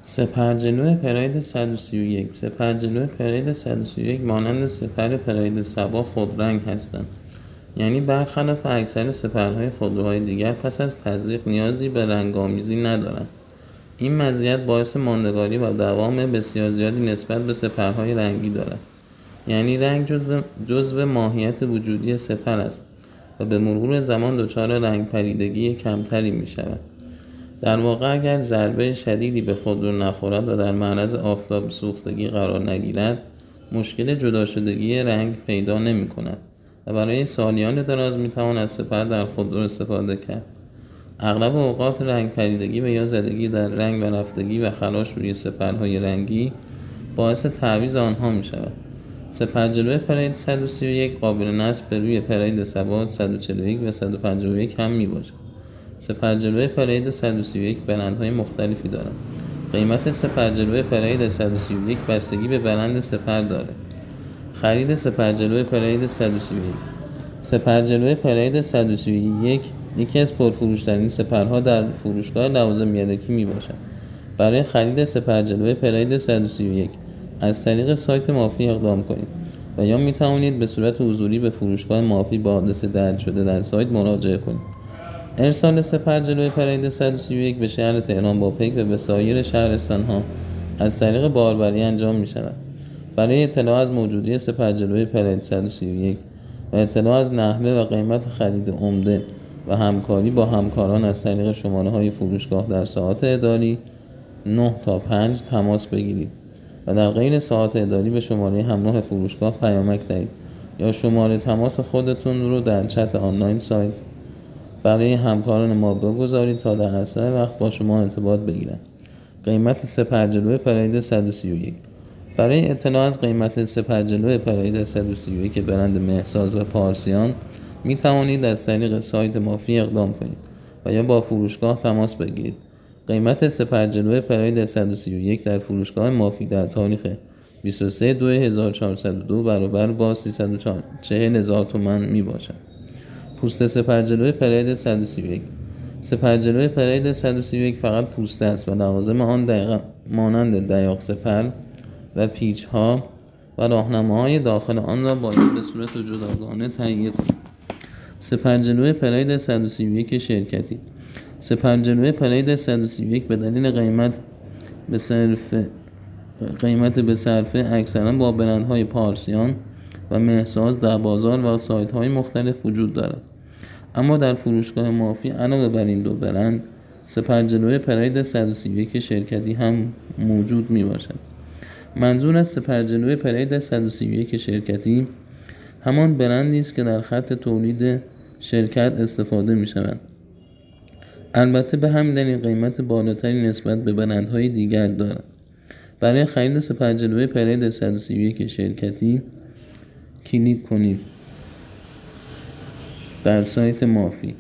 سپرجلو پراید 131 سپرجلو پراید 131 مانند سپر پراید صبا خودرنگ هستند، یعنی برخلاف اکثر سپرهای خودروهای دیگر پس از تزریق نیازی به رنگ‌آمیزی ندارند. این مزیت باعث ماندگاری و دوام بسیار زیادی نسبت به سپرهای رنگی دارد، یعنی رنگ جزو ماهیت وجودی سپر است و به مرور زمان دچار رنگ پریدگی کمتری می شود. در واقع اگر ضربه شدیدی به خودرو نخورد و در معرض آفتاب سوختگی قرار نگیرد، مشکل جدا شدگی رنگ پیدا نمی کند و برای سالیان دراز می توان از سپر در خودرو استفاده کرد. اغلب اوقات رنگ پریدگی و یا زدگی در رنگ و رفتگی و خلاش روی سپرهای رنگی باعث تعویض آنها می شود. سپرجلو پراید 131 قابل نصب به روی پراید صبا 141 و 151 هم می باشد. سپرجلو پراید 131 برندهای مختلفی دارند. قیمت سپرجلو پراید 131 بستگی به برند سپر دارد. خرید سپرجلو پراید 131 سپرجلو پراید 131 یکی از پرفروش‌ترین سپرها در فروشگاه لوازم یدکی می باشد. برای خرید سپرجلو پراید 131 از طریق سایت مافی اقدام کنید و یا می توانید به صورت حضوری به فروشگاه مافی با آدرس درج شده در سایت مراجعه کنید. ارسال سپرجلو پراید 131 به شهر تهران با پیک و به سایر شهرستان‌ها از طریق باربری انجام می شود. برای اطلاع از موجودی سپرجلو پراید 131 و اطلاع از نحوه و قیمت خرید عمده و همکاری با همکاران از طریق شماره‌های فروشگاه در ساعات اداری 9 تا 5 تماس بگیرید و در غیر ساعات اداری به شماره همراه فروشگاه پیامک دهید یا شماره تماس خودتون رو در چت آنلاین سایت برای همکاران ما بگذارید تا در اسرع وقت با شما ارتباط بگیرند. قیمت سپرجلو پراید 131 برای اطلاع از قیمت سپرجلو پراید 131 برند مهرساز و پارسیان می توانید از طریق سایت مافی اقدام کنید و یا با فروشگاه تماس بگیرید. قیمت سپرجلو پراید 131 در فروشگاه مافی در تاریخ 23/2/1402 برابر با 340,000 تومان می باشد. پوست سپرجلو پراید 131 سپرجلو پراید 131 فقط پوسته است و لوازم آن مانند دیاق سپر و پیچ ها و راهنماهای داخل آن را باید به صورت جداگانه تهیه کنید. سپرجلو پراید 131 شرکتی سپرجلو پراید 131 به دلیل قیمت به صرفه اکثرا با برندهای پارسیان و مهرساز در بازار و سایت های مختلف وجود دارد، اما در فروشگاه مافی علاوه بر این دو برند سپرجلو پراید 131 شرکتی هم موجود می باشد. منظور از سپرجلو پراید 131 شرکتی همان برندی است که در خط تولید شرکت استفاده می شود. البته به همین دلیل قیمت بالاتری نسبت به برندهای دیگر دارد. برای خرید سپرجلو پراید 131 شرکتی کلیک کنید در سایت مافی.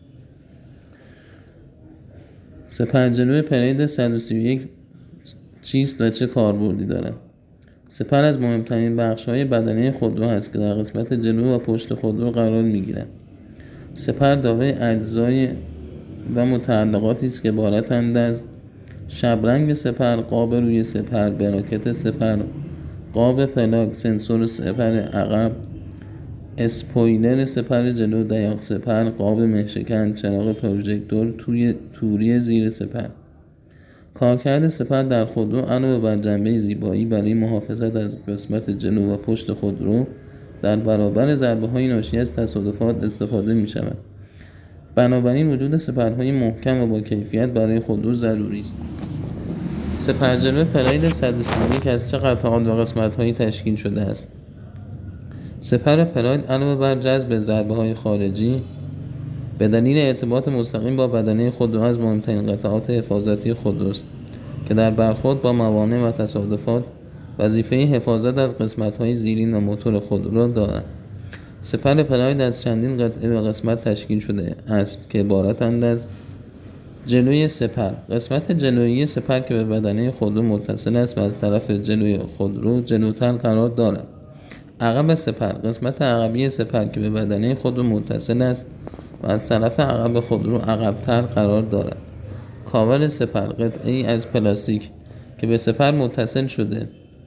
سپرجلو پراید 131 چیست و چه کاربردی دارد؟ سپر از مهمترین بخش‌های بدنه خودرو است که در قسمت جلو و پشت خودرو قرار می‌گیرد. سپر دارای اجزای و متعلقاتی است که عبارتند از شبرنگ سپر، قاب روی سپر، براکت سپر، قاب پلاک، سنسور سپر عقب، اسپویلر سپر جلو، دیاق سپر، قاب مهشکن، چراغ پروژکتور، توری زیر سپر. کارکرد سپر در خودرو علاوه بر جنبه زیبایی برای محافظت از قسمت جلو و پشت خودرو در برابر ضربه‌های ناشی از تصادفات استفاده می‌شود. بنابراین وجود سپرهای محکم و با کیفیت برای خودرو ضروری است. سپرجلو پراید 131 از چه قطعات و قسمت‌هایی تشکیل شده است؟ سپر پراید علاوه بر جذب ضربه‌های خارجی به دلیل ارتباط مستقیم با بدنه خودرو از مهمترین قطعات حفاظتی خودروست که در برخورد با موانع و تصادفات وظیفه حفاظت از قسمت‌های زیرین و موتور خودرو دارد. سپر پراید از چندین قطعه و قسمت تشکیل شده است که عبارتند از جلوی سپر، قسمت جلویی سپر که به بدنه خودرو متصل است و از طرف جلوی خودرو جلوتر قرار دارد. عقب سپر، قسمت عقبی سپر که به بدنه خودرو متصل است و از طرف عقب خودرو عقب‌تر قرار دارد. کاور سپر، قطعه‌ای از پلاستیک که به سپر متصل شده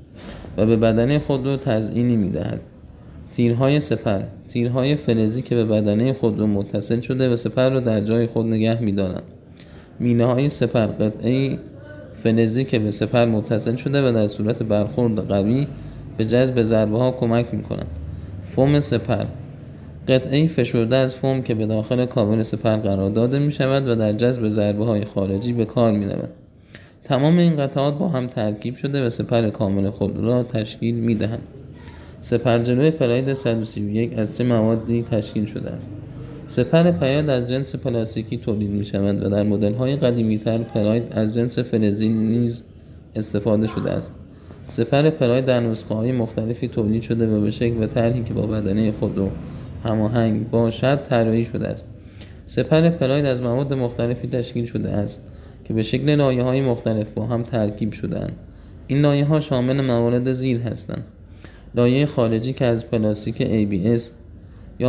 و به بدنه خودرو تزیینی می‌دهد. تیرهای سپر، تیرهای فلزی که به بدنه خودرو متصل شده و سپر را در جای خود نگه می‌دارند. مینه‌های سپر، قطعه‌ای فلزی که به سپر متصل شده و در صورت برخورد قوی به جذب ضربه‌ها کمک می‌کنند. فوم سپر، قطعه‌ای فشرده از فوم که به داخل کابل سپر قرار داده می‌شود و در جذب ضربه‌های خارجی به کار می‌رود. تمام این قطعات با هم ترکیب شده و سپر کامل خود را تشکیل می‌دهند. سپر جلو پراید 131 از چه موادی تشکیل شده است؟ سپر پراید از جنس پلاستیکی تولید می‌شود و در مدل‌های قدیمی‌تر پراید از جنس فلزی نیز استفاده شده است. سپر پراید در نسخه‌های مختلفی تولید شده و به شکل و طرحی که با بدنه خودرو هماهنگ باشد طراحی شده است. سپر پراید از مواد مختلفی تشکیل شده است که به شکل لایه‌های مختلف با هم ترکیب شده‌اند. این لایه‌ها شامل موارد زیر هستند: لایه خارجی که از پلاستیک ABS یا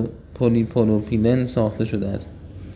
پلی‌پروپیلن ساخته شده است.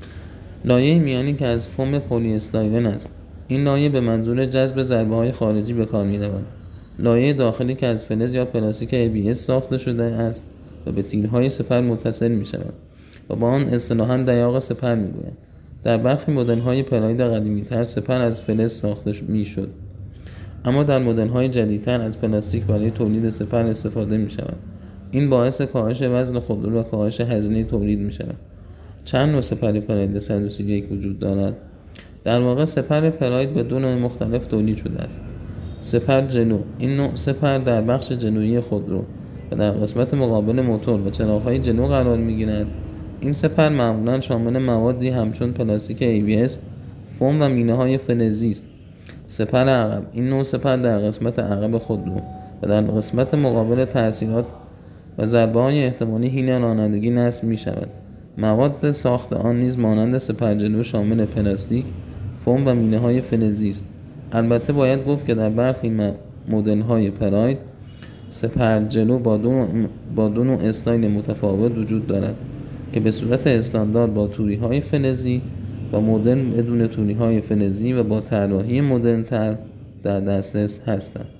لایه میانی که از فوم پلی استایرن است. این لایه به منظور جذب ضربه‌های خارجی به کار می‌رود. لایه داخلی که از فلز یا پلاستیک ABS ساخته شده است و به تیرهای سپر متصل می‌شود و با آن اصطلاحاً دیاق سپر می‌گویند. در برخی مدل‌های پراید قدیمی‌تر سپر از فلز ساخته می‌شد، اما در مدل‌های جدیدتر از پلاستیک برای تولید سپر استفاده می‌شود. این باعث کاهش وزن خودرو و کاهش هزینه تولید می‌شود. چند نوع سپر پراید 131 وجود دارد؟ در واقع سپر پراید به دو نوع مختلف تولید شده است. سپر جلو، این نوع سپر در بخش جلویی خودرو و در قسمت مقابل موتور و چراغ‌های جلو قرار می‌گیرد. این سپر معمولاً شامل موادی همچون پلاستیک ABS، فوم و مینه‌های فلزی است. سپر عقب، این نوع سپر در قسمت عقب خودرو و در قسمت مقابل تأثیرات و ضربه‌های احتمالی حین رانندگی نصب می‌شود. مواد ساخت آن نیز مانند سپر جلو شامل پلاستیک، فوم و مینه‌های فلزی است. البته باید گفت که در برخی مدل‌های پراید سپر جلو با دو نوع استایل متفاوت وجود دارد که به صورت استاندارد با توری‌های فلزی و مدرن بدون توری‌های فلزی و با طراحی مدرن‌تر در دسترس هستند.